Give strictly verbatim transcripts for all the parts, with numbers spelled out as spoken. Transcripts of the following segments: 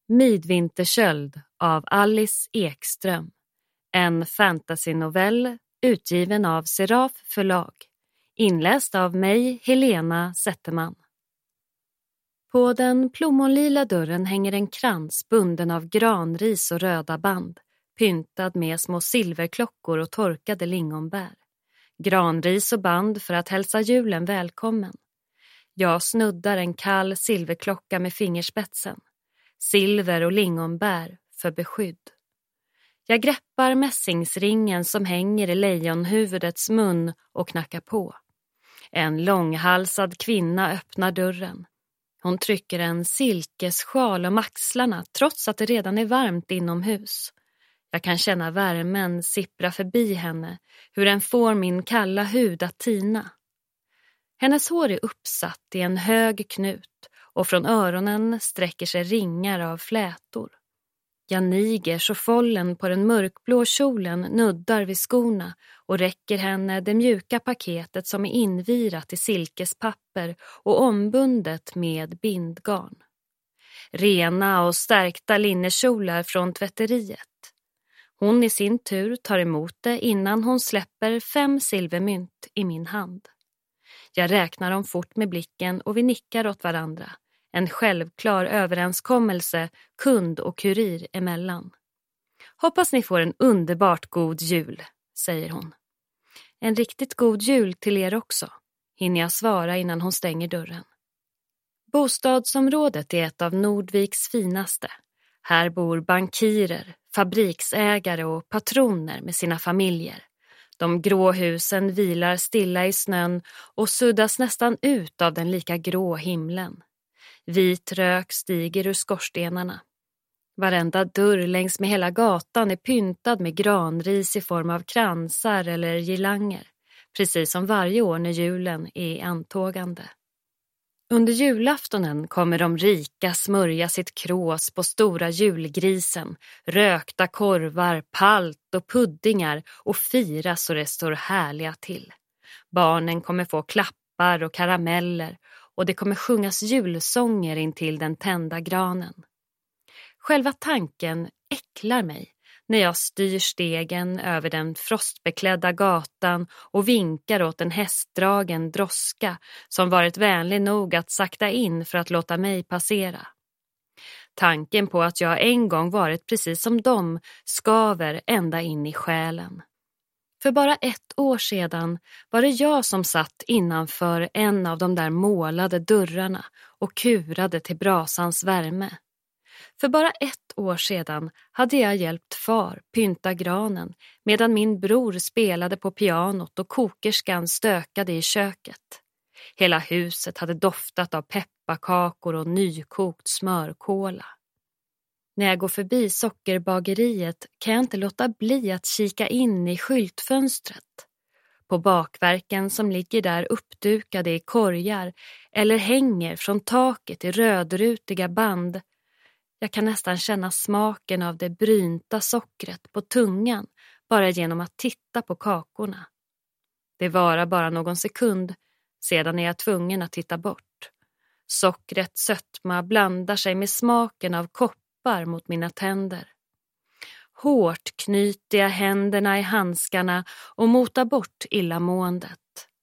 Midvinterköld av Alice Ekström. En fantasynovell utgiven av Seraf förlag. Inläst av mig, Helena Zetterman. På den plommonlila dörren hänger en krans bunden av granris och röda band, pyntad med små silverklockor och torkade lingonbär. Granris och band för att hälsa julen välkommen. Jag snuddar en kall silverklocka med fingerspetsen. Silver och lingonbär för beskydd. Jag greppar mässingsringen som hänger i lejonhuvudets mun och knackar på. En långhalsad kvinna öppnar dörren. Hon trycker en silkessjal om axlarna trots att det redan är varmt inomhus. Jag kan känna värmen sippra förbi henne, hur den får min kalla hud att tina. Hennes hår är uppsatt i en hög knut och från öronen sträcker sig ringar av flätor. Jag niger så follen på den mörkblå kjolen nuddar vid skorna och räcker henne det mjuka paketet som är invirat i silkespapper och ombundet med bindgarn. Rena och stärkta linnekjolar från tvätteriet. Hon i sin tur tar emot det innan hon släpper fem silvermynt i min hand. Jag räknar dem fort med blicken och vi nickar åt varandra. En självklar överenskommelse kund och kurir emellan. Hoppas ni får en underbart god jul, säger hon. En riktigt god jul till er också, hinner jag svara innan hon stänger dörren. Bostadsområdet är ett av Nordviks finaste. Här bor bankirer, fabriksägare och patroner med sina familjer. De grå husen vilar stilla i snön och suddas nästan ut av den lika grå himlen. Vit rök stiger ur skorstenarna. Varenda dörr längs med hela gatan är pyntad med granris i form av kransar eller girlanger, precis som varje år när julen är i antågande. Under julaftonen kommer de rika smörja sitt krås på stora julgrisen, rökta korvar, palt och puddingar och fira så det står härliga till. Barnen kommer få klappar och karameller och det kommer sjungas julsånger in till den tända granen. Själva tanken äcklar mig när jag styr stegen över den frostbeklädda gatan och vinkar åt en hästdragen droska som varit vänlig nog att sakta in för att låta mig passera. Tanken på att jag en gång varit precis som dem skaver ända in i själen. För bara ett år sedan var det jag som satt innanför en av de där målade dörrarna och kurade till brasans värme. För bara ett år sedan hade jag hjälpt far pynta granen medan min bror spelade på pianot och kokerskan stökade i köket. Hela huset hade doftat av pepparkakor och nykokt smörkola. När jag går förbi sockerbageriet kan jag inte låta bli att kika in i skyltfönstret. På bakverken som ligger där uppdukade i korgar eller hänger från taket i rödrutiga band. Jag kan nästan känna smaken av det brynta sockret på tungan bara genom att titta på kakorna. Det varar bara någon sekund, sedan är jag tvungen att titta bort. Sockret sötma blandar sig med smaken av koppar mot mina tänder. Hårt knyter jag händerna i handskarna och motar bort illamåendet.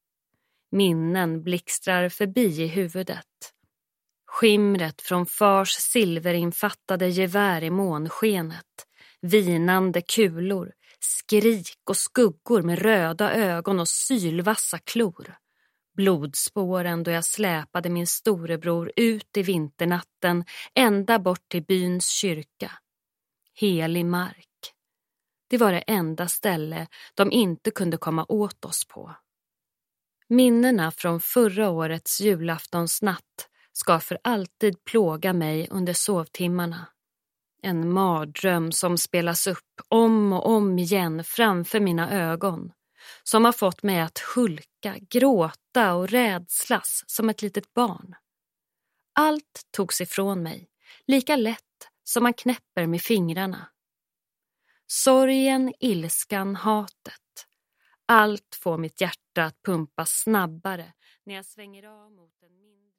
Minnen blixtrar förbi i huvudet. Skimret från fars silverinfattade gevär i månskenet, vinande kulor, skrik och skuggor med röda ögon och sylvassa klor. Blodspåren då jag släpade min storebror ut i vinternatten ända bort till byns kyrka. Helig mark. Det var det enda ställe de inte kunde komma åt oss på. Minnena från förra årets julaftonsnatt ska för alltid plåga mig under sovtimmarna. En mardröm som spelas upp om och om igen framför mina ögon. Som har fått mig att hulka, gråta och rädslas som ett litet barn. Allt togs ifrån mig, lika lätt som man knäpper med fingrarna. Sorgen, ilskan, hatet. Allt får mitt hjärta att pumpa snabbare när jag svänger av mot en mindre...